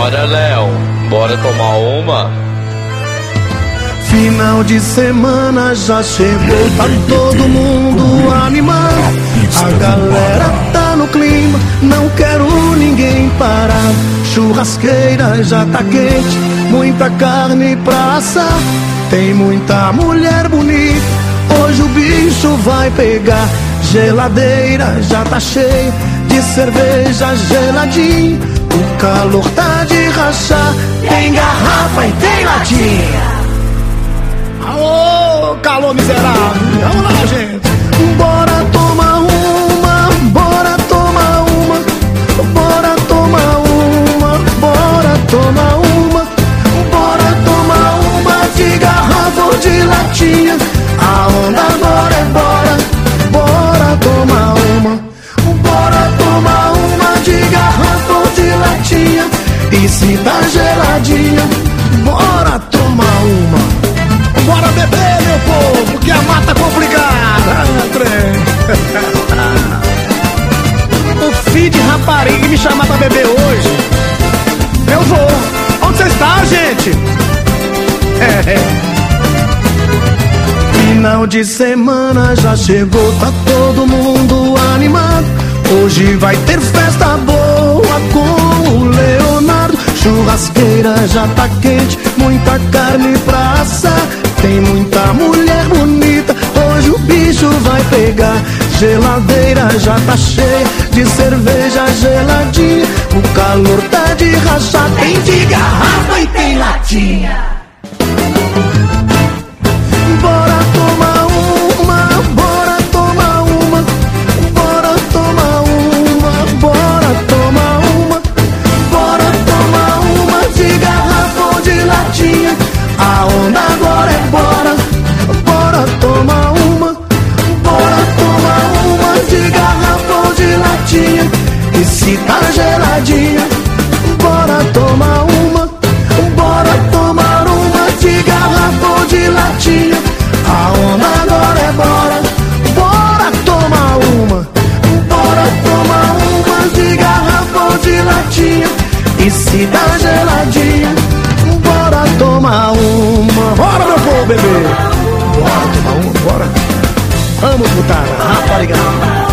Bora, Léo, bora tomar uma? Final de semana já chegou, tá todo mundo animado. A galera tá no clima, não quero ninguém parar. Churrasqueira já tá quente, muita carne pra assar. Tem muita mulher bonita, hoje o bicho vai pegar. Geladeira já tá cheia de cerveja geladinha. O calor tá de rachar, tem garrafa e tem latinha. Ô, calor miserável, vamos lá, gente. Bora tomar uma, bora tomar uma, bora tomar uma, bora tomar uma, bora tomar uma de garrafa ou de latinha. A onda agora é bora, bora tomar uma, bora tomar uma de garrafa ou de latinha. E se tá geladinha, bora tomar uma. Bora beber, meu povo, que a mata é complicada. O filho de rapariga me chamar pra beber hoje. Eu vou. Onde você está, gente? Final de semana já chegou, tá todo mundo animado. Hoje vai ter festa boa com o Leonardo. Churrasqueira já tá quente, muita carne pra assar. Tem muita mulher bonita, hoje o bicho vai pegar. Geladeira já tá cheia de cerveja geladinha. O calor tá de rachar, tem de garrafa e tem latinha. Bora tomar uma, bora tomar uma, bora tomar uma, bora tomar uma, bora tomar uma de garrafa ou de latinha. A onda agora é bora, bora tomar uma, bora tomar uma de garrafa ou de latinha. E se tá geladinha, bora tomar uma, bora tomar uma de garrafa ou de latinha. A onda agora é bora, bora tomar uma, bora tomar uma de garrafa ou de latinha. E se tá geladinha, bora tomar uma. Bora, meu povo, bebê. Bora tomar uma, bora. Vamos botar, rapariga.